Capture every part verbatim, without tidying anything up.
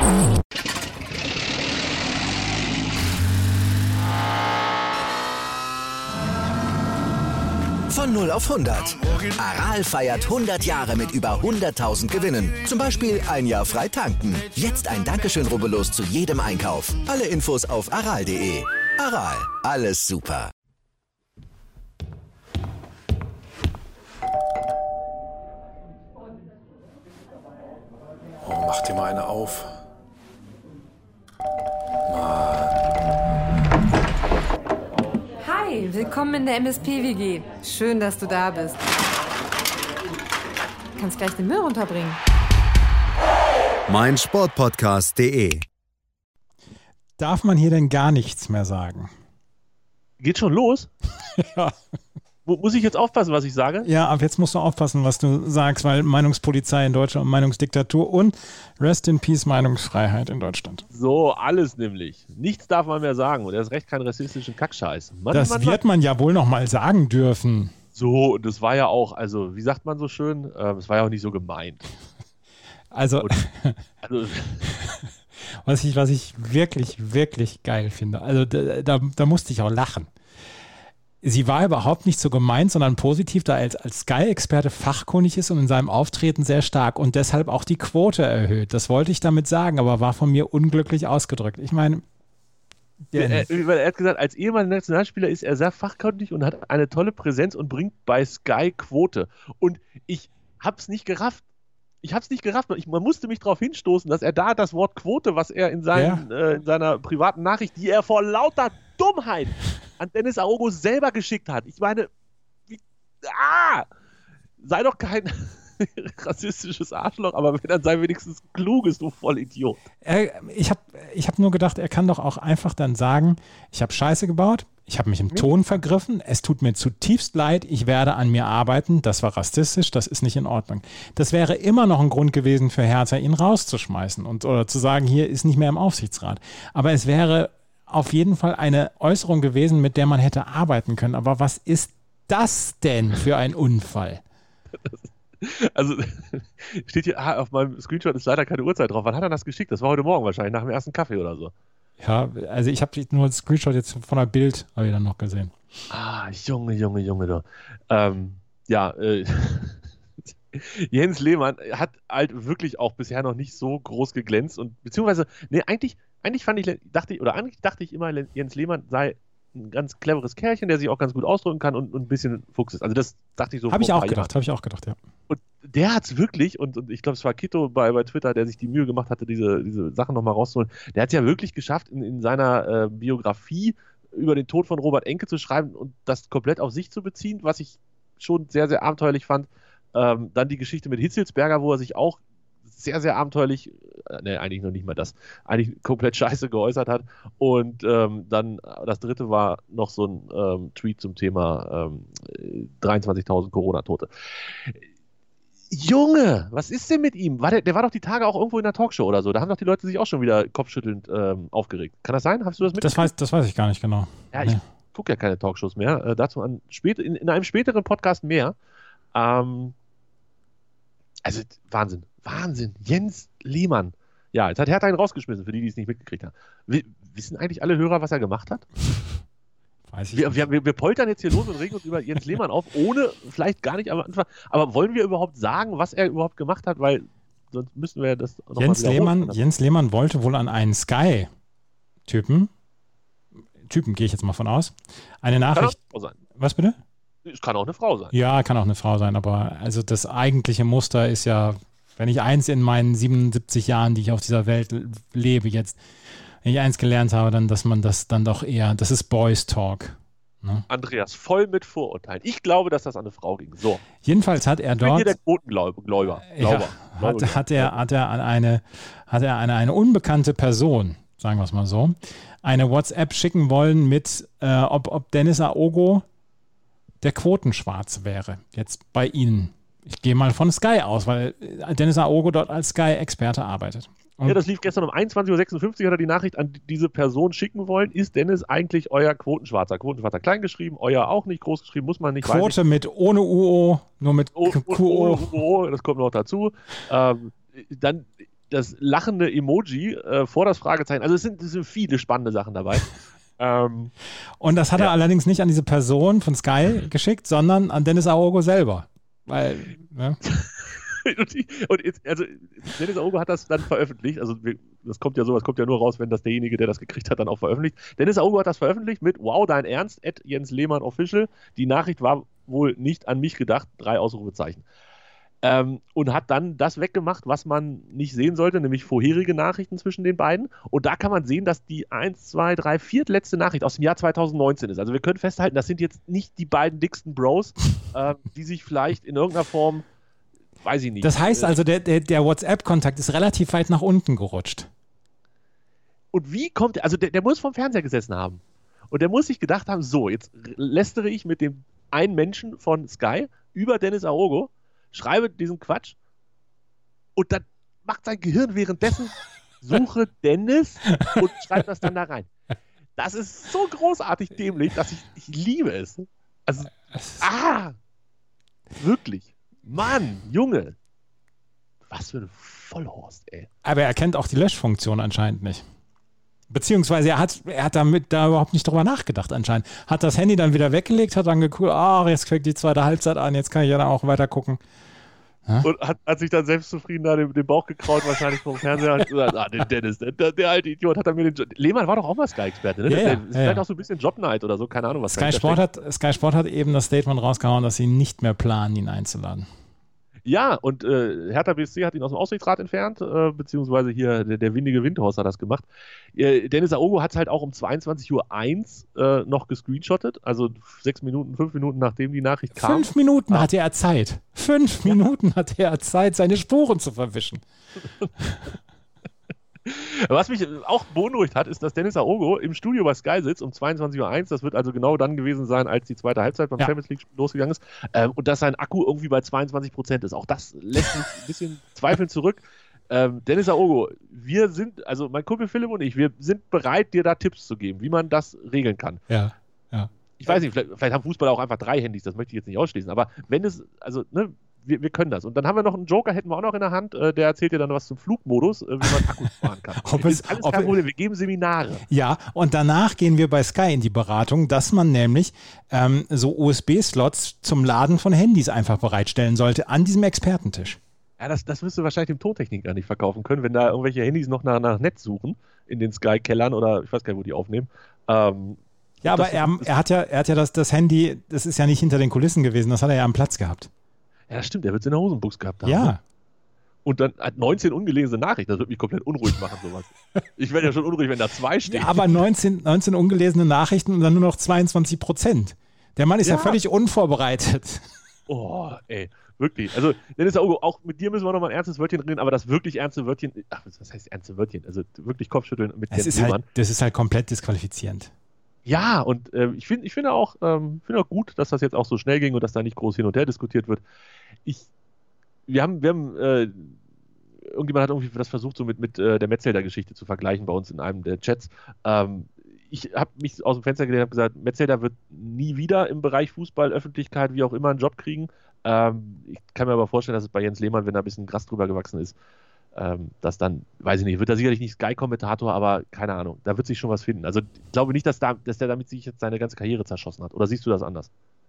Von null auf hundert. Aral feiert hundert Jahre mit über hunderttausend Gewinnen. Zum Beispiel ein Jahr frei tanken. Jetzt ein Dankeschön, rubbellos zu jedem Einkauf. Alle Infos auf aral punkt de. Aral, alles super. Oh, mach dir mal eine auf. Hi, willkommen in der M S P-W G. Schön, dass du da bist. Du kannst gleich den Müll runterbringen. mein Sportpodcast punkt de. Darf man hier denn gar nichts mehr sagen? Geht schon los? Ja. Muss ich jetzt aufpassen, was ich sage? Ja, ab jetzt musst du aufpassen, was du sagst, weil Meinungspolizei in Deutschland und Meinungsdiktatur und Rest in Peace Meinungsfreiheit in Deutschland. So, alles nämlich. Nichts darf man mehr sagen und erst recht keinen rassistischen Kackscheiß. Mann, das Mann, wird Mann. man ja wohl noch mal sagen dürfen. So, und das war ja auch, also wie sagt man so schön, ähm, es war ja auch nicht so gemeint. Also, und, also was, ich, was ich wirklich, wirklich geil finde, also da, da, da musste ich auch lachen. Sie war überhaupt nicht so gemeint, sondern positiv, da er als, als Sky-Experte fachkundig ist und in seinem Auftreten sehr stark und deshalb auch die Quote erhöht. Das wollte ich damit sagen, aber war von mir unglücklich ausgedrückt. Ich meine, er, er hat gesagt, als ehemaliger Nationalspieler ist er sehr fachkundig und hat eine tolle Präsenz und bringt bei Sky Quote. Und ich hab's nicht gerafft. Ich hab's nicht gerafft. Ich, man musste mich darauf hinstoßen, dass er da das Wort Quote, was er in, seinen, ja. äh, in seiner privaten Nachricht, die er vor lauter Dummheit an Dennis Aogo selber geschickt hat. Ich meine, wie, ah, sei doch kein rassistisches Arschloch, aber wenn, dann sei wenigstens kluges, du Vollidiot. Er, ich habe ich hab nur gedacht, er kann doch auch einfach dann sagen, ich habe Scheiße gebaut, ich habe mich im Ton vergriffen, es tut mir zutiefst leid, ich werde an mir arbeiten, das war rassistisch, das ist nicht in Ordnung. Das wäre immer noch ein Grund gewesen für Hertha, ihn rauszuschmeißen und oder zu sagen, hier ist nicht mehr im Aufsichtsrat. Aber es wäre auf jeden Fall eine Äußerung gewesen, mit der man hätte arbeiten können. Aber was ist das denn für ein Unfall? Also, steht hier, ah, auf meinem Screenshot ist leider keine Uhrzeit drauf. Wann hat er das geschickt? Das war heute Morgen wahrscheinlich, nach dem ersten Kaffee oder so. Ja, also ich habe nur das Screenshot jetzt von der Bild habe ich dann noch gesehen. Ah, Junge, Junge, Junge, du. Ähm, ja, äh, Jens Lehmann hat halt wirklich auch bisher noch nicht so groß geglänzt und beziehungsweise, nee, eigentlich, eigentlich fand ich, dachte ich, oder eigentlich dachte ich immer, Jens Lehmann sei ein ganz cleveres Kerlchen, der sich auch ganz gut ausdrücken kann und, und ein bisschen Fuchs ist. Also das dachte ich so. Habe ich auch gedacht, habe ich auch gedacht, ja. Und der hat es wirklich, und, und ich glaube, es war Kito bei, bei Twitter, der sich die Mühe gemacht hatte, diese, diese Sachen nochmal rauszuholen. Der hat es ja wirklich geschafft, in, in seiner äh, Biografie über den Tod von Robert Enke zu schreiben und das komplett auf sich zu beziehen, was ich schon sehr, sehr abenteuerlich fand. Ähm, dann die Geschichte mit Hitzelsberger, wo er sich auch sehr, sehr abenteuerlich, äh, ne, eigentlich noch nicht mal das, eigentlich komplett scheiße geäußert hat. Und ähm, dann das dritte war noch so ein ähm, Tweet zum Thema ähm, dreiundzwanzigtausend Corona-Tote. Junge, was ist denn mit ihm? War der, der war doch die Tage auch irgendwo in der Talkshow oder so. Da haben doch die Leute sich auch schon wieder kopfschüttelnd ähm, aufgeregt. Kann das sein? Hast du das mitgekriegt? Das weiß, das weiß ich gar nicht genau. Ja, ich nee. gucke ja keine Talkshows mehr. Äh, dazu an spät, in, in einem späteren Podcast mehr. Ähm, also Wahnsinn. Wahnsinn. Jens Lehmann. Ja, jetzt hat Hertha ihn rausgeschmissen, für die, die es nicht mitgekriegt haben. W- wissen eigentlich alle Hörer, was er gemacht hat? Weiß ich wir, nicht. wir, wir poltern jetzt hier los und regen uns über Jens Lehmann auf, ohne vielleicht gar nicht am Anfang. Aber wollen wir überhaupt sagen, was er überhaupt gemacht hat? Weil sonst müssen wir das noch Jens mal Lehmann, Jens Lehmann wollte wohl an einen Sky-Typen, Typen gehe ich jetzt mal von aus, eine Nachricht. Kann auch eine Frau sein. Was bitte? Es kann auch eine Frau sein. Ja, kann auch eine Frau sein, aber also das eigentliche Muster ist ja, wenn ich eins in meinen siebenundsiebzig Jahren, die ich auf dieser Welt lebe jetzt, wenn ich eins gelernt habe, dann, dass man das dann doch eher, das ist Boys Talk. Ne? Andreas, voll mit Vorurteilen. Ich glaube, dass das an eine Frau ging. So. Jedenfalls hat er Ich bin dort. hier der Quotengläuber. Glauber. Ja, hat, hat er, hat er an eine, hat er an eine unbekannte Person, sagen wir es mal so, eine WhatsApp schicken wollen mit, äh, ob, ob Dennis Aogo der Quotenschwarz wäre. Jetzt bei Ihnen. Ich gehe mal von Sky aus, weil Dennis Aogo dort als Sky-Experte arbeitet. Und ja, das lief gestern um einundzwanzig Uhr sechsundfünfzig, hat er die Nachricht an diese Person schicken wollen. Ist Dennis eigentlich euer Quotenschwarzer? Quotenschwarzer klein geschrieben, euer auch nicht groß geschrieben, muss man nicht. Quote mit ohne U O, nur mit oh, Q O. Oh, oh, oh, das kommt noch dazu. Ähm, dann das lachende Emoji äh, vor das Fragezeichen. Also es sind, es sind viele spannende Sachen dabei. ähm, Und das hat ja. er allerdings nicht an diese Person von Sky geschickt, sondern an Dennis Aogo selber. Weil, ne? und, die, und jetzt, also Dennis Aogo hat das dann veröffentlicht. Also wir, das kommt ja so, das kommt ja nur raus, wenn das derjenige, der das gekriegt hat, dann auch veröffentlicht. Dennis Aogo hat das veröffentlicht mit Wow, dein Ernst, at Jens Lehmann Official. Die Nachricht war wohl nicht an mich gedacht, drei Ausrufezeichen. Ähm, und hat dann das weggemacht, was man nicht sehen sollte, nämlich vorherige Nachrichten zwischen den beiden. Und da kann man sehen, dass die eins, zwei, drei, viertletzte Nachricht aus dem Jahr zwanzig neunzehn ist. Also wir können festhalten, das sind jetzt nicht die beiden dicksten Bros, äh, die sich vielleicht in irgendeiner Form, weiß ich nicht. Das heißt also, der, der, der WhatsApp-Kontakt ist relativ weit nach unten gerutscht. Und wie kommt der, also der, der muss vom Fernseher gesessen haben. Und der muss sich gedacht haben, so, jetzt lästere ich mit dem einen Menschen von Sky über Dennis Aogo, schreibe diesen Quatsch und dann macht sein Gehirn währenddessen Suche Dennis und schreibt das dann da rein. Das ist so großartig dämlich, dass ich, ich liebe es. Also, ah, wirklich. Mann, Junge. Was für ein Vollhorst, ey. Aber er kennt auch die Löschfunktion anscheinend nicht. Beziehungsweise er hat, er hat damit da überhaupt nicht drüber nachgedacht anscheinend. Hat das Handy dann wieder weggelegt, hat dann geguckt, ach, jetzt fängt die zweite Halbzeit an, jetzt kann ich ja dann auch weiter gucken. Ja? Und hat, hat sich dann selbstzufrieden da den, den Bauch gekraut, wahrscheinlich vom Fernseher. Und gesagt, ah, den Dennis, der, der alte Idiot hat dann mir den Job. Lehmann war doch auch mal Sky-Experte, ne? Ja, der, ja, der ist ja, vielleicht ja. auch so ein bisschen Jobnight oder so, keine Ahnung, was Sky Sport, hat, Sky Sport hat eben das Statement rausgehauen, dass sie nicht mehr planen, ihn einzuladen. Ja, und äh, Hertha B S C hat ihn aus dem Aufsichtsrat entfernt, äh, beziehungsweise hier der, der windige Windhorst hat das gemacht. Äh, Dennis Aogo hat es halt auch um zweiundzwanzig Uhr eins äh, noch gescreenshottet, also sechs Minuten, fünf Minuten nachdem die Nachricht kam. Fünf Minuten ah. hatte er Zeit. Fünf ja. Minuten hatte er Zeit, seine Spuren zu verwischen. Was mich auch beunruhigt hat, ist, dass Dennis Aogo im Studio bei Sky sitzt um zweiundzwanzig Uhr eins. Das wird also genau dann gewesen sein, als die zweite Halbzeit beim ja. Champions League losgegangen ist. Ähm, und dass sein Akku irgendwie bei zweiundzwanzig Prozent ist. Auch das lässt mich ein bisschen zweifeln zurück. Ähm, Dennis Aogo, wir sind, also mein Kumpel Philipp und ich, wir sind bereit, dir da Tipps zu geben, wie man das regeln kann. Ja, ja. Ich weiß nicht, vielleicht, vielleicht haben Fußballer auch einfach drei Handys, das möchte ich jetzt nicht ausschließen. Aber wenn es, also, ne, Wir, wir können das. Und dann haben wir noch einen Joker, hätten wir auch noch in der Hand, äh, der erzählt dir dann was zum Flugmodus, äh, wie man Akkus fahren kann. ob das es, ist alles ob kein Problem, wir geben Seminare. Ja, und danach gehen wir bei Sky in die Beratung, dass man nämlich ähm, so U S B-Slots zum Laden von Handys einfach bereitstellen sollte an diesem Expertentisch. Ja, das, das wirst du wahrscheinlich dem Tontechniker nicht verkaufen können, wenn da irgendwelche Handys noch nach, nach Netz suchen, in den Sky-Kellern oder ich weiß gar nicht, wo die aufnehmen. Ähm, ja, aber er, er hat ja, er hat ja das, das Handy, das ist ja nicht hinter den Kulissen gewesen, das hat er ja am Platz gehabt. Ja, das stimmt, der wird es in der Hosenbuchs gehabt haben. Ja. Und dann hat neunzehn ungelesene Nachrichten, das wird mich komplett unruhig machen, sowas. Ich werde ja schon unruhig, wenn da zwei stehen. Ja, aber neunzehn, neunzehn ungelesene Nachrichten und dann nur noch zweiundzwanzig Prozent. Der Mann ist ja, ja völlig unvorbereitet. Oh, ey, wirklich. Also, Dennis Aogo, auch mit dir müssen wir nochmal ein ernstes Wörtchen reden, aber das wirklich ernste Wörtchen, ach, was heißt ernste Wörtchen? Also wirklich Kopfschütteln mit das ist halt, Das ist halt komplett disqualifizierend. Ja, und äh, ich finde ich find auch, ähm, find auch gut, dass das jetzt auch so schnell ging und dass da nicht groß hin und her diskutiert wird. Ich, wir haben, wir haben äh, irgendjemand hat irgendwie das versucht, so mit, mit äh, der Metzelder-Geschichte zu vergleichen bei uns in einem der Chats. Ähm, ich habe mich aus dem Fenster gelehnt und habe gesagt, Metzelder wird nie wieder im Bereich Fußball, Öffentlichkeit, wie auch immer, einen Job kriegen. Ähm, ich kann mir aber vorstellen, dass es bei Jens Lehmann, wenn da ein bisschen Gras drüber gewachsen ist, ähm, dass dann, weiß ich nicht, wird er sicherlich nicht Sky-Kommentator, aber keine Ahnung, da wird sich schon was finden. Also ich glaube nicht, dass, da, dass der damit sich jetzt seine ganze Karriere zerschossen hat. Oder siehst du das anders?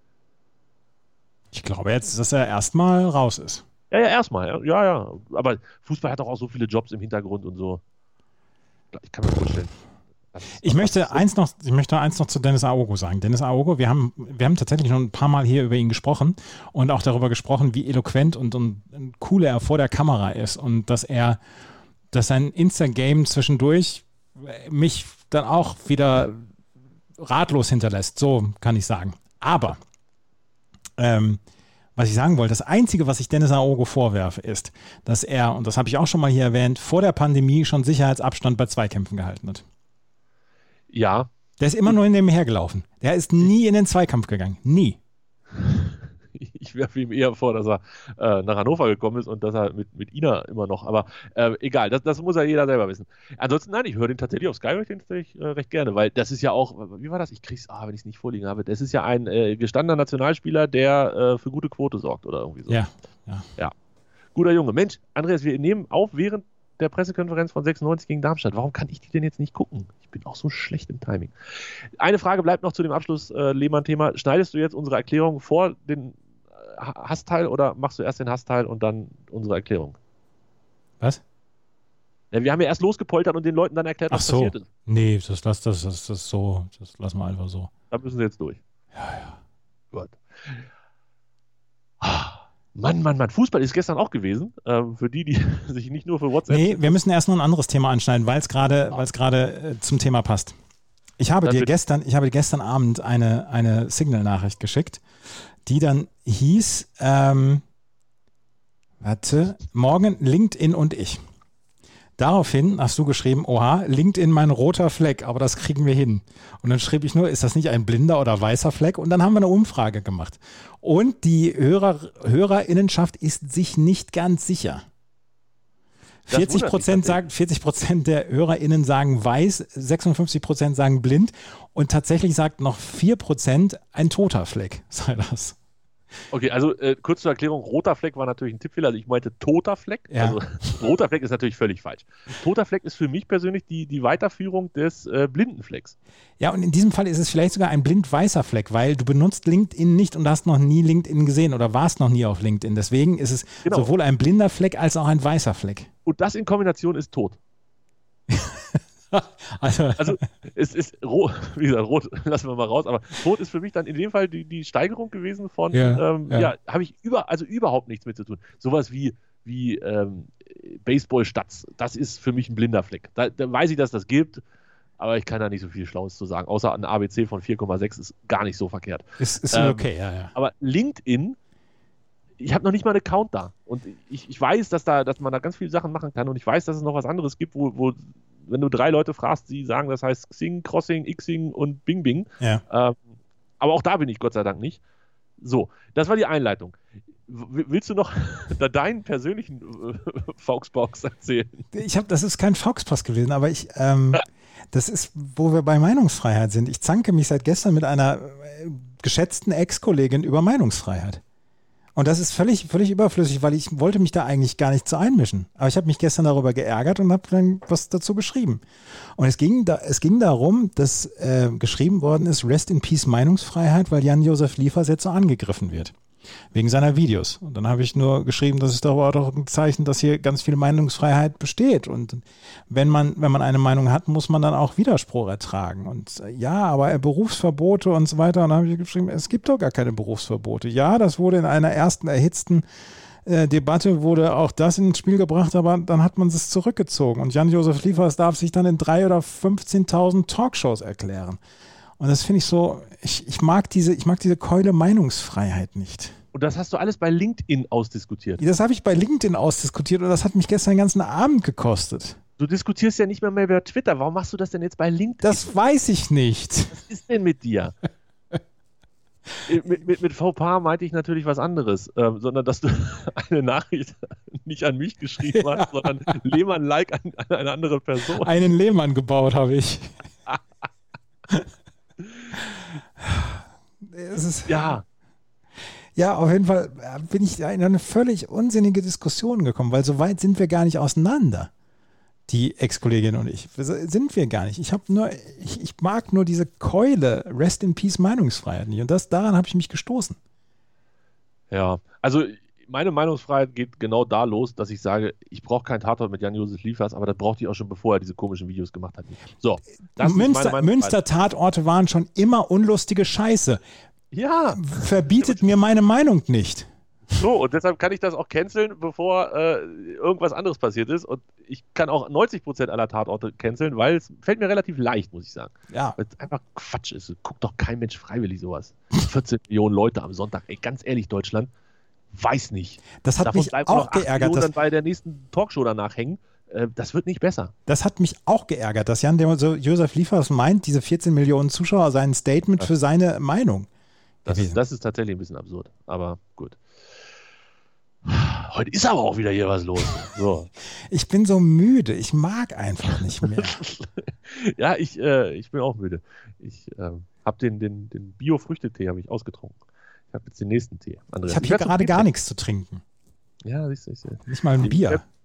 Ich glaube jetzt, dass er erstmal raus ist. Ja, ja, erstmal. Ja, ja. Aber Fußball hat doch auch so viele Jobs im Hintergrund und so. Ich kann mir vorstellen. Ich möchte, eins noch, ich möchte eins noch zu Dennis Aogo sagen. Dennis Aogo, wir haben, wir haben tatsächlich schon ein paar Mal hier über ihn gesprochen und auch darüber gesprochen, wie eloquent und, und cool er vor der Kamera ist und dass er, dass sein Insta-Game zwischendurch mich dann auch wieder ratlos hinterlässt. So kann ich sagen. Aber ähm, was ich sagen wollte, das Einzige, was ich Dennis Aogo vorwerfe, ist, dass er, und das habe ich auch schon mal hier erwähnt, vor der Pandemie schon Sicherheitsabstand bei Zweikämpfen gehalten hat. Ja. Der ist immer nur in dem hergelaufen. Der ist nie in den Zweikampf gegangen. Nie. Ich werfe ihm eher vor, dass er äh, nach Hannover gekommen ist und dass er mit, mit Ina immer noch, aber äh, egal, das, das muss ja jeder selber wissen. Ansonsten, nein, ich höre den tatsächlich auf Sky, höre ich den tatsächlich äh, recht gerne, weil das ist ja auch, wie war das? Ich krieg's, ah, wenn ich es nicht vorliegen habe, das ist ja ein äh, gestandener Nationalspieler, der äh, für gute Quote sorgt oder irgendwie so. Ja, ja. Ja. Guter Junge. Mensch, Andreas, wir nehmen auf, während der Pressekonferenz von sechsundneunzig gegen Darmstadt. Warum kann ich die denn jetzt nicht gucken? Ich bin auch so schlecht im Timing. Eine Frage bleibt noch zu dem Abschluss äh, Lehmann-Thema. Schneidest du jetzt unsere Erklärung vor den Hassteil oder machst du erst den Hassteil und dann unsere Erklärung? Was? Ja, wir haben ja erst losgepoltert und den Leuten dann erklärt, was Ach so. passiert ist. Nee, das, das, das, das, das, so, das lassen wir einfach so. Da müssen sie jetzt durch. Ja, ja. Gut. Mann, Mann, Mann. Fußball ist gestern auch gewesen. Ähm, für die, die sich nicht nur für WhatsApp... Nee, wir müssen erst noch ein anderes Thema anschneiden, weil es gerade weil es gerade äh, zum Thema passt. Ich habe dir gestern, ich habe dir gestern Abend eine, eine Signal-Nachricht geschickt, die dann hieß, ähm, warte, morgen LinkedIn und ich. Daraufhin hast du geschrieben, oha, LinkedIn mein roter Fleck, aber das kriegen wir hin. Und dann schrieb ich nur, ist das nicht ein blinder oder weißer Fleck? Und dann haben wir eine Umfrage gemacht. Und die Hörer, Hörerinnenschaft ist sich nicht ganz sicher. vierzig Prozent sagen, vierzig Prozent der HörerInnen sagen weiß, sechsundfünfzig Prozent sagen blind und tatsächlich sagt noch vier Prozent ein toter Fleck, sei das. Okay, also äh, kurz zur Erklärung, roter Fleck war natürlich ein Tippfehler, also ich meinte toter Fleck, Ja. also roter Fleck ist natürlich völlig falsch. Toter Fleck ist für mich persönlich die, die Weiterführung des äh, blinden Flecks. Ja, und in diesem Fall ist es vielleicht sogar ein blind-weißer Fleck, weil du benutzt LinkedIn nicht und hast noch nie LinkedIn gesehen oder warst noch nie auf LinkedIn. Deswegen ist es Genau. sowohl ein blinder Fleck als auch ein weißer Fleck. Und das in Kombination ist tot. Also, Also es ist rot, wie gesagt, rot lassen wir mal raus, aber tot ist für mich dann in dem Fall die, die Steigerung gewesen von, Ja, ähm, ja. ja, habe ich über, also überhaupt nichts mit zu tun. Sowas wie, wie ähm, Baseball-Stats, das ist für mich ein blinder Fleck. Da, da weiß ich, dass das gibt, aber ich kann da nicht so viel Schlaues zu sagen, außer ein A B C von vier Komma sechs ist gar nicht so verkehrt. ist, ist Ähm, okay, ja, ja. Aber LinkedIn, ich habe noch nicht mal einen Account da. Und ich, ich weiß, dass, da, dass man da ganz viele Sachen machen kann. Und ich weiß, dass es noch was anderes gibt, wo, wo wenn du drei Leute fragst, die sagen, das heißt Xing, Crossing, Xing und Bing Bing. ja. Ähm, aber auch da bin ich Gott sei Dank nicht. So, das war die Einleitung. W- Willst du noch da deinen persönlichen äh, Foxbox erzählen? Ich habe, das ist kein Foxpass gewesen, aber ich, ähm, das ist, wo wir bei Meinungsfreiheit sind. Ich zanke mich seit gestern mit einer äh, geschätzten Ex-Kollegin über Meinungsfreiheit. Und das ist völlig, völlig überflüssig, weil ich wollte mich da eigentlich gar nicht so einmischen. Aber ich habe mich gestern darüber geärgert und habe dann was dazu geschrieben. Und es ging, da, es ging darum, dass äh, geschrieben worden ist, Rest in Peace Meinungsfreiheit, weil Jan-Josef Liefers jetzt so angegriffen wird. Wegen seiner Videos. Und dann habe ich nur geschrieben, das ist doch auch ein Zeichen, dass hier ganz viel Meinungsfreiheit besteht. Und wenn man, wenn man eine Meinung hat, muss man dann auch Widerspruch ertragen. Und äh, ja, aber Berufsverbote und so weiter. Und dann habe ich geschrieben, es gibt doch gar keine Berufsverbote. Ja, das wurde in einer ersten erhitzten äh, Debatte, wurde auch das ins Spiel gebracht, aber dann hat man es zurückgezogen. Und Jan-Josef Liefers darf sich dann in drei oder fünfzehntausend Talkshows erklären. Und das finde ich so, ich, ich mag diese, ich mag diese Keule Meinungsfreiheit nicht. Und das hast du alles bei LinkedIn ausdiskutiert. Das habe ich bei LinkedIn ausdiskutiert und das hat mich gestern den ganzen Abend gekostet. Du diskutierst ja nicht mehr, mehr über Twitter. Warum machst du das denn jetzt bei LinkedIn? Das weiß ich nicht. Was ist denn mit dir? mit, mit, mit Fauxpas meinte ich natürlich was anderes, ähm, sondern dass du eine Nachricht nicht an mich geschrieben hast, ja. sondern Lehmann-like an, an eine andere Person. Einen Lehmann gebaut habe ich. Es ist, ja. Ja, auf jeden Fall bin ich in eine völlig unsinnige Diskussion gekommen, weil so weit sind wir gar nicht auseinander, die Ex-Kollegin und ich. Sind wir gar nicht. Ich habe nur, ich, ich mag nur diese Keule Rest in Peace Meinungsfreiheit nicht und das, daran habe ich mich gestoßen. Ja, also meine Meinungsfreiheit geht genau da los, dass ich sage, ich brauche keinen Tatort mit Jan-Josef Liefers, aber das brauchte ich auch schon, bevor er diese komischen Videos gemacht hat. So, das Münster, Münster-Tatorte waren schon immer unlustige Scheiße. Ja. Verbietet mir meine Meinung nicht. So, und deshalb kann ich das auch canceln, bevor äh, irgendwas anderes passiert ist. Und ich kann auch neunzig Prozent aller Tatorte canceln, weil es fällt mir relativ leicht, muss ich sagen. Ja. Weil es einfach Quatsch ist. Guckt doch kein Mensch freiwillig sowas. vierzehn Millionen Leute am Sonntag. Ey, ganz ehrlich, Deutschland, weiß nicht. Das hat Davon mich bleiben auch noch acht geärgert. Millionen dann bei der nächsten Talkshow danach hängen. Äh, das wird nicht besser. Das hat mich auch geärgert, dass Jan-Josef Liefers meint, diese vierzehn Millionen Zuschauer seien ein Statement für seine Meinung. Das ist, das ist tatsächlich ein bisschen absurd, aber gut. Heute ist aber auch wieder hier was los. So. Ich bin so müde, ich mag einfach nicht mehr. Ja, ich, äh, ich bin auch müde. Ich äh, habe den, den, den Bio-Früchtetee habe ich ausgetrunken. Ich habe jetzt den nächsten Tee. Andreas, ich habe hier gerade gar nichts zu trinken. Ja, siehst du. Ich, nicht mal ein Bier. Oh,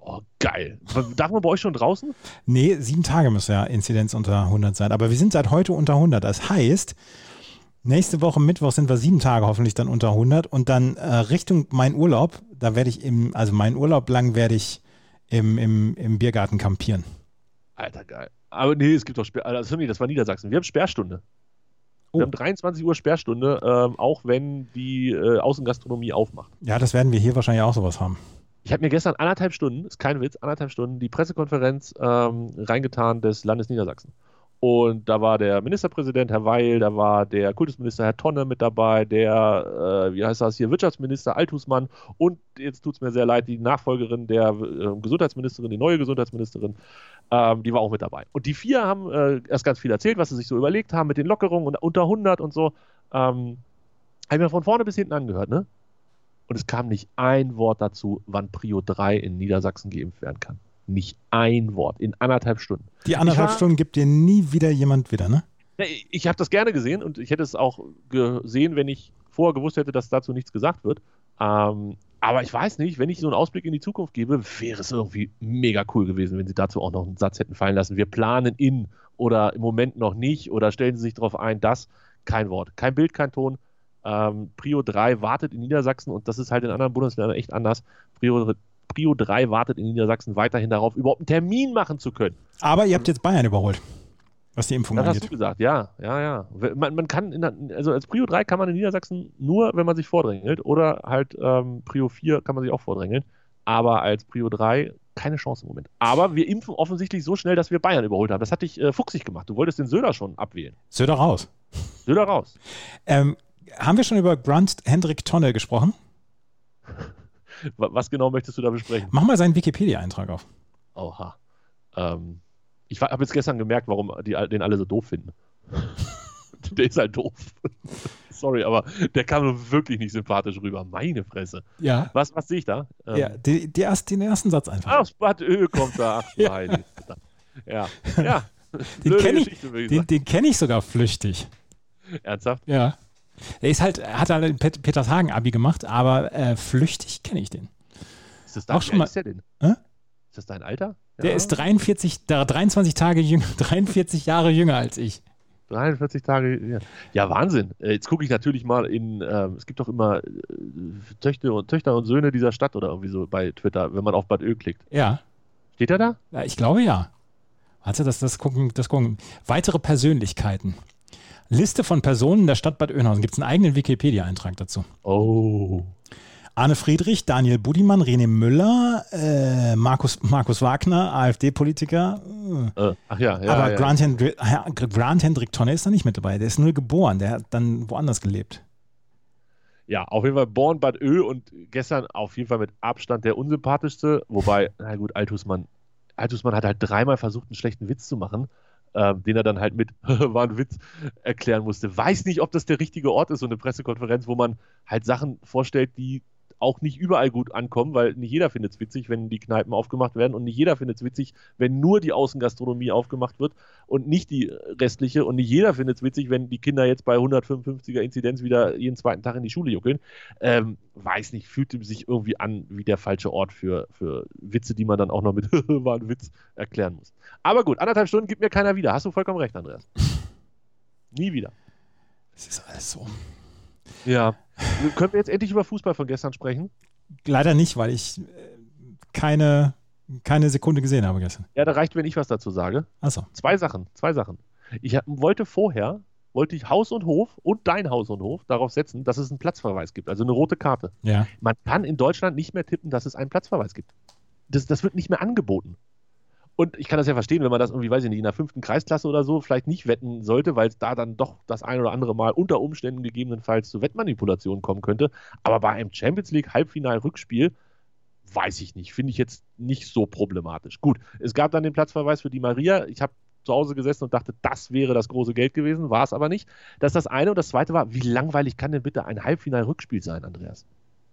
Oh, geil. Darf man bei euch schon draußen? Nee, sieben Tage muss ja Inzidenz unter hundert sein. Aber wir sind seit heute unter hundert. Das heißt, nächste Woche Mittwoch sind wir sieben Tage hoffentlich dann unter hundert. Und dann äh, Richtung mein Urlaub, da werde ich im, also meinen Urlaub lang werde ich im, im, im Biergarten campieren. Alter, geil. Aber nee, es gibt doch Sperr, also, das war Niedersachsen. Wir haben Sperrstunde. Oh. Wir haben dreiundzwanzig Uhr Sperrstunde, ähm, auch wenn die äh, Außengastronomie aufmacht. Ja, das werden wir hier wahrscheinlich auch sowas haben. Ich habe mir gestern anderthalb Stunden, ist kein Witz, anderthalb Stunden die Pressekonferenz ähm, reingetan des Landes Niedersachsen. Und da war der Ministerpräsident, Herr Weil, da war der Kultusminister, Herr Tonne mit dabei, der, äh, wie heißt das hier, Wirtschaftsminister Althusmann und jetzt tut es mir sehr leid, die Nachfolgerin der äh, Gesundheitsministerin, die neue Gesundheitsministerin, ähm, die war auch mit dabei. Und die vier haben äh, erst ganz viel erzählt, was sie sich so überlegt haben mit den Lockerungen und unter hundert und so. Ähm, habe ich mir von vorne bis hinten angehört, ne? Und es kam nicht ein Wort dazu, wann Prio drei in Niedersachsen geimpft werden kann. Nicht ein Wort in anderthalb Stunden. Die anderthalb war, Stunden gibt dir nie wieder jemand wieder, ne? Ich, ich habe das gerne gesehen und ich hätte es auch gesehen, wenn ich vorher gewusst hätte, dass dazu nichts gesagt wird. Ähm, aber ich weiß nicht, wenn ich so einen Ausblick in die Zukunft gebe, wäre es irgendwie mega cool gewesen, wenn sie dazu auch noch einen Satz hätten fallen lassen. Wir planen in oder im Moment noch nicht oder stellen sie sich darauf ein, dass kein Wort, kein Bild, kein Ton. Ähm, Prio drei wartet in Niedersachsen und das ist halt in anderen Bundesländern echt anders. Prio, Prio drei wartet in Niedersachsen weiterhin darauf, überhaupt einen Termin machen zu können. Aber ihr habt jetzt Bayern überholt, was die Impfung das angeht. Das hast du gesagt, ja, ja, ja. Man, man kann, in der, also als Prio drei kann man in Niedersachsen nur, wenn man sich vordrängelt oder halt ähm, Prio vier kann man sich auch vordrängeln, aber als Prio drei keine Chance im Moment. Aber wir impfen offensichtlich so schnell, dass wir Bayern überholt haben. Das hat dich äh, fuchsig gemacht. Du wolltest den Söder schon abwählen. Söder raus. Söder raus. Ähm, Haben wir schon über Grant Hendrik Tonne gesprochen? Was genau möchtest du da besprechen? Mach mal seinen Wikipedia-Eintrag auf. Oha. Ähm, ich habe jetzt gestern gemerkt, warum die den alle so doof finden. Der ist halt doof. Sorry, aber der kam nur wirklich nicht sympathisch rüber. Meine Fresse. Ja. Was, was sehe ich da? Ähm, ja, die, die erst, den ersten Satz einfach. Ach, Spatö kommt da. Ach, ja. Meine. Ja. Ja. Den kenne ich, ich den, den kenn ich sogar flüchtig. Ernsthaft? Ja. Er ist halt, hat halt ein Pet- Petershagen-Abi gemacht, aber äh, flüchtig kenne ich den. Ist das dein, Auch schon mal, ist der denn? Äh? Ist das dein Alter? Der Ja. ist dreiundvierzig, der dreiundzwanzig Tage jünger, dreiundvierzig Jahre jünger als ich. dreiundvierzig Tage, ja, ja Wahnsinn. Äh, Jetzt gucke ich natürlich mal in, äh, es gibt doch immer äh, Töchter, und, Töchter und Söhne dieser Stadt oder irgendwie so bei Twitter, wenn man auf Bad Ö klickt. Ja. Steht er da? Ja, ich glaube ja. Warte, das, das, gucken, das gucken. Weitere Persönlichkeiten. Liste von Personen der Stadt Bad Oeynhausen. Gibt es einen eigenen Wikipedia-Eintrag dazu. Oh. Arne Friedrich, Daniel Budimann, René Müller, äh, Markus, Markus Wagner, AfD-Politiker. Äh, ach ja, ja. Aber ja. Grant, Hendri- Grant Hendrik Tonne ist da nicht mit dabei. Der ist nur geboren. Der hat dann woanders gelebt. Ja, auf jeden Fall Born Bad Ö und gestern auf jeden Fall mit Abstand der unsympathischste. Wobei, na gut, Althusmann, Althusmann hat halt dreimal versucht, einen schlechten Witz zu machen. Ähm, den er dann halt mit war ein Witz erklären musste. Weiß nicht, ob das der richtige Ort ist, so eine Pressekonferenz, wo man halt Sachen vorstellt, die auch nicht überall gut ankommen, weil nicht jeder findet es witzig, wenn die Kneipen aufgemacht werden und nicht jeder findet es witzig, wenn nur die Außengastronomie aufgemacht wird und nicht die restliche und nicht jeder findet es witzig, wenn die Kinder jetzt bei hundertfünfundfünfziger Inzidenz wieder jeden zweiten Tag in die Schule juckeln. Ähm, weiß nicht, fühlte sich irgendwie an wie der falsche Ort für, für Witze, die man dann auch noch mit war ein Witz erklären muss. Aber gut, anderthalb Stunden gibt mir keiner wieder. Hast du vollkommen recht, Andreas. Nie wieder. Es ist alles so. Ja. Können wir jetzt endlich über Fußball von gestern sprechen? Leider nicht, weil ich keine, keine Sekunde gesehen habe gestern. Ja, da reicht, wenn ich was dazu sage. Achso. Zwei Sachen, zwei Sachen. Ich hab, wollte vorher, wollte ich Haus und Hof und dein Haus und Hof darauf setzen, dass es einen Platzverweis gibt, also eine rote Karte. Ja. Man kann in Deutschland nicht mehr tippen, dass es einen Platzverweis gibt. Das, das wird nicht mehr angeboten. Und ich kann das ja verstehen, wenn man das irgendwie, weiß ich nicht, in der fünften Kreisklasse oder so vielleicht nicht wetten sollte, weil es da dann doch das ein oder andere Mal unter Umständen gegebenenfalls zu Wettmanipulationen kommen könnte. Aber bei einem Champions League Halbfinal-Rückspiel weiß ich nicht, finde ich jetzt nicht so problematisch. Gut, es gab dann den Platzverweis für Di Maria. Ich habe zu Hause gesessen und dachte, das wäre das große Geld gewesen, war es aber nicht. Das ist das eine. Und das zweite war, wie langweilig kann denn bitte ein Halbfinal-Rückspiel sein, Andreas?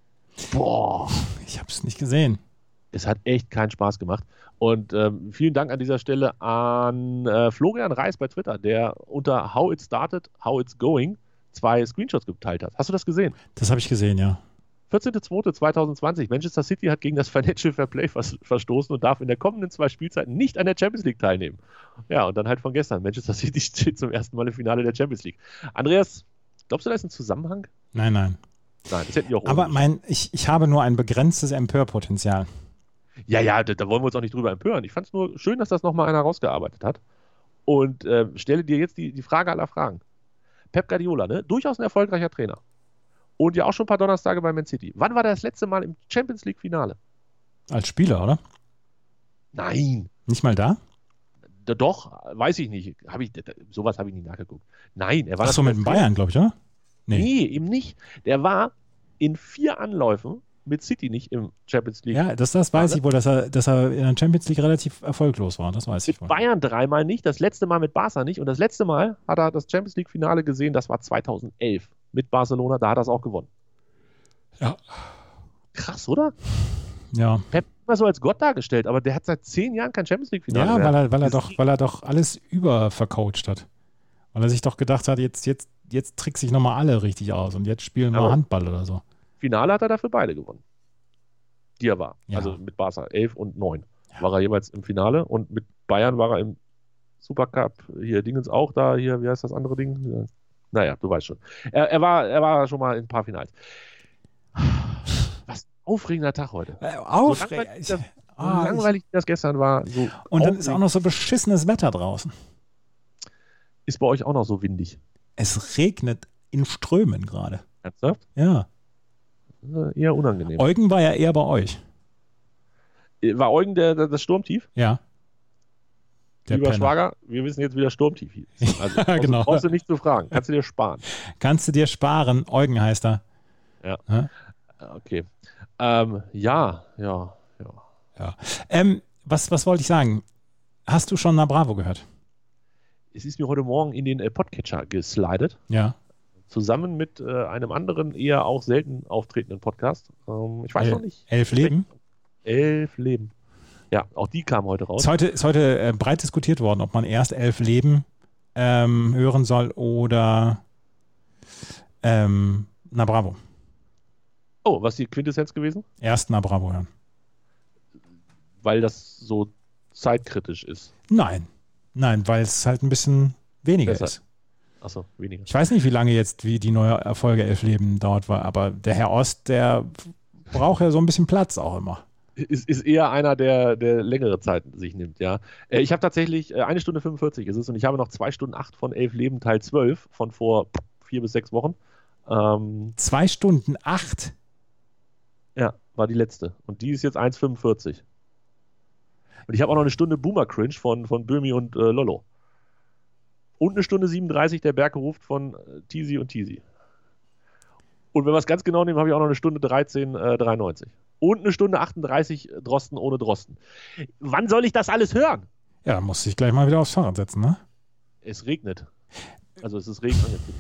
Boah. Ich habe es nicht gesehen. Es hat echt keinen Spaß gemacht. Und ähm, vielen Dank an dieser Stelle an äh, Florian Reis bei Twitter, der unter How It Started, How It's Going zwei Screenshots geteilt hat. Hast du das gesehen? Das habe ich gesehen, ja. vierzehnter zweiter zweitausendzwanzig. Manchester City hat gegen das Financial Fair Play vers- verstoßen und darf in der kommenden zwei Spielzeiten nicht an der Champions League teilnehmen. Ja, und dann halt von gestern. Manchester City steht zum ersten Mal im Finale der Champions League. Andreas, glaubst du, da ist ein Zusammenhang? Nein, nein. Nein, das hätten die auch Aber ohne. mein, ich, ich habe nur ein begrenztes Empörpotenzial. Ja, ja, da, da wollen wir uns auch nicht drüber empören. Ich fand es nur schön, dass das nochmal einer rausgearbeitet hat. Und äh, stelle dir jetzt die, die Frage aller Fragen. Pep Guardiola, ne? Durchaus ein erfolgreicher Trainer. Und ja auch schon ein paar Donnerstage bei Man City. Wann war der das letzte Mal im Champions League Finale? Als Spieler, oder? Nein. Nicht mal da? Da, doch, weiß ich nicht. Hab ich, da, sowas habe ich nicht nachgeguckt. Nein, er war Ach so, mit dem Bayern, glaube ich, oder? Nee. nee, eben nicht. Der war in vier Anläufen mit City nicht im Champions League. Ja, das, das weiß ich wohl, dass er, dass er in der Champions League relativ erfolglos war. Das weiß ich wohl. Mit Bayern dreimal nicht, das letzte Mal mit Barca nicht. Und das letzte Mal hat er das Champions League Finale gesehen, das war zweitausendelf mit Barcelona, da hat er es auch gewonnen. Ja. Krass, oder? Ja. Pep immer so als Gott dargestellt, aber der hat seit zehn Jahren kein Champions League Finale Ja, mehr. weil er, weil, er doch, weil er doch alles übervercoacht hat. Weil er sich doch gedacht hat, jetzt, jetzt, jetzt trickse ich nochmal alle richtig aus und jetzt spielen wir Aber Handball oder so. Finale hat er dafür beide gewonnen. Die er war. Ja. Also mit Barca elf und neun ja. war er jeweils im Finale und mit Bayern war er im Supercup, hier Dingens auch da, hier, wie heißt das andere Ding? Ja. Naja, du weißt schon. Er, er, war, er war schon mal in ein paar Finals. Was ein aufregender Tag heute. Äh, aufregend. So langweilig, das, so ah, langweilig das gestern war. So und dann ist auch noch so beschissenes Wetter draußen. Ist bei euch auch noch so windig? Es regnet in Strömen gerade. Ernsthaft? Ja. Eher unangenehm. Eugen war ja eher bei euch. War Eugen der, der, das Sturmtief? Ja. Der Lieber Penner. Schwager, wir wissen jetzt, wie das Sturmtief hieß. Also ja, brauchst, genau. brauchst du nicht zu fragen. Kannst du dir sparen. Kannst du dir sparen. Eugen heißt er. Ja. Ja? Okay. Ähm, ja, ja, ja. ja. Ähm, was, was wollte ich sagen? Hast du schon Na Bravo gehört? Es ist mir heute Morgen in den äh, Podcatcher geslidet. Ja. Zusammen mit äh, einem anderen, eher auch selten auftretenden Podcast. Ähm, ich weiß El- noch nicht. Elf Leben? Elf Leben. Ja, auch die kamen heute raus. Ist heute, ist heute äh, breit diskutiert worden, ob man erst Elf Leben ähm, hören soll oder ähm, Na Bravo. Oh, was ist die Quintessenz gewesen? Erst Na Bravo hören. Weil das so zeitkritisch ist. Nein. Nein, weil es halt ein bisschen weniger Besser. ist. Achso, weniger. Ich weiß nicht, wie lange jetzt wie die neue Erfolge Elf Leben dauert war, aber der Herr Ost, der braucht ja so ein bisschen Platz auch immer. Ist, ist eher einer, der, der längere Zeit sich nimmt, ja. Äh, ich habe tatsächlich, äh, eine Stunde fünfundvierzig ist es und ich habe noch zwei Stunden acht von Elf Leben Teil zwölf von vor vier bis sechs Wochen. Ähm, Zwei Stunden acht? ja, war die letzte. Und die ist jetzt eins fünfundvierzig. Und ich habe auch noch eine Stunde Boomer Cringe von, von Böhmi und äh, Lollo. Und eine Stunde siebenunddreißig der Berg geruft von äh, Teasy und Teasy. Und wenn wir es ganz genau nehmen, habe ich auch noch eine Stunde dreizehn äh, dreiundneunzig. Und eine Stunde achtunddreißig Drosten ohne Drosten. Wann soll ich das alles hören? Ja, dann musste ich gleich mal wieder aufs Fahrrad setzen, ne? Es regnet. Also es ist Regen.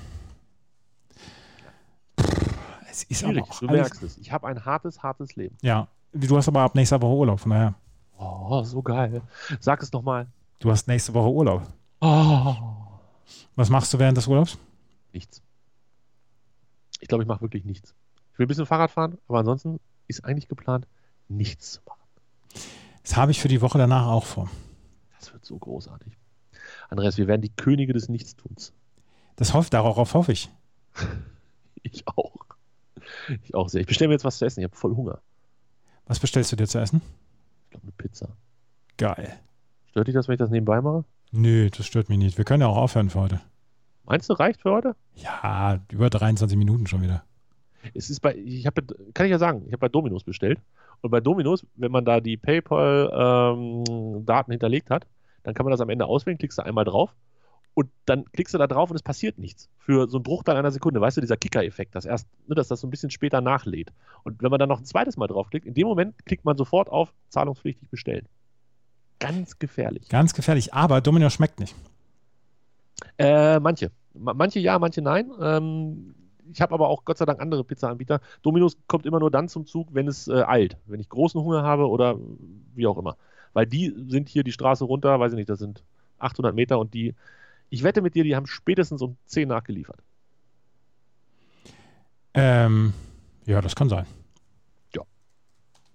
Es ist Schwierig, aber auch du alles, merkst es. Ich habe ein hartes, hartes Leben. Ja, du hast aber ab nächster Woche Urlaub, von daher. Oh, so geil. Sag es nochmal. Du hast nächste Woche Urlaub. Oh. Was machst du während des Urlaubs? Nichts. Ich glaube, ich mache wirklich nichts. Ich will ein bisschen Fahrrad fahren, aber ansonsten ist eigentlich geplant, nichts zu machen. Das habe ich für die Woche danach auch vor. Das wird so großartig. Andreas, wir werden die Könige des Nichtstuns. Das hofft, darauf hoffe ich. Ich auch. Ich auch sehr. Ich bestelle mir jetzt was zu essen. Ich habe voll Hunger. Was bestellst du dir zu essen? Ich glaube, eine Pizza. Geil. Stört dich das, wenn ich das nebenbei mache? Nö, das stört mich nicht. Wir können ja auch aufhören für heute. Meinst du, reicht für heute? Ja, über dreiundzwanzig Minuten schon wieder. Es ist bei, ich habe, kann ich ja sagen, ich habe bei Domino's bestellt. Und bei Domino's, wenn man da die PayPal-Daten ähm, hinterlegt hat, dann kann man das am Ende auswählen, klickst du einmal drauf und dann klickst du da drauf und es passiert nichts. Für so einen Bruchteil einer Sekunde, weißt du, dieser Kicker-Effekt, dass, erst, ne, dass das so ein bisschen später nachlädt. Und wenn man dann noch ein zweites Mal draufklickt, in dem Moment klickt man sofort auf zahlungspflichtig bestellen. Ganz gefährlich. Ganz gefährlich, aber Domino's schmeckt nicht. Äh, manche. Ma- manche ja, manche nein. Ähm, ich habe aber auch Gott sei Dank andere Pizza-Anbieter. Domino's kommt immer nur dann zum Zug, wenn es äh, eilt. Wenn ich großen Hunger habe oder wie auch immer. Weil die sind hier die Straße runter, weiß ich nicht, das sind achthundert Meter und die, ich wette mit dir, die haben spätestens um zehn nachgeliefert. Ähm, ja, das kann sein.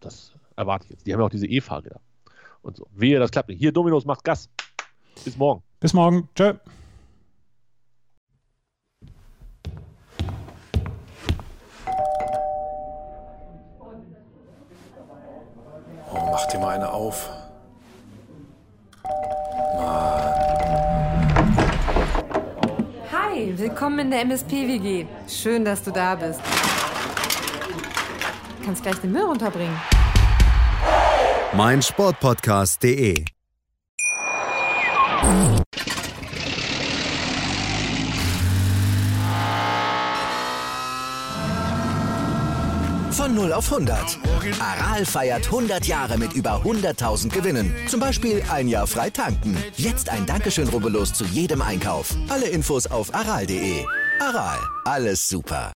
das erwarte ich jetzt. Die haben ja auch diese E-Fahrräder und so. Wehe, das klappt nicht. Hier, Dominos macht Gas. Bis morgen. Bis morgen. Tschö. Oh, mach dir mal eine auf. Hi, willkommen in der M S P-W G. Schön, dass du da bist. Du kannst gleich den Müll runterbringen. mein Sportpodcast punkt de Von null auf hundert. Aral feiert hundert Jahre mit über hunderttausend Gewinnen. Zum Beispiel ein Jahr frei tanken. Jetzt ein Dankeschön, rubbellos zu jedem Einkauf. Alle Infos auf aral punkt de. Aral, alles super.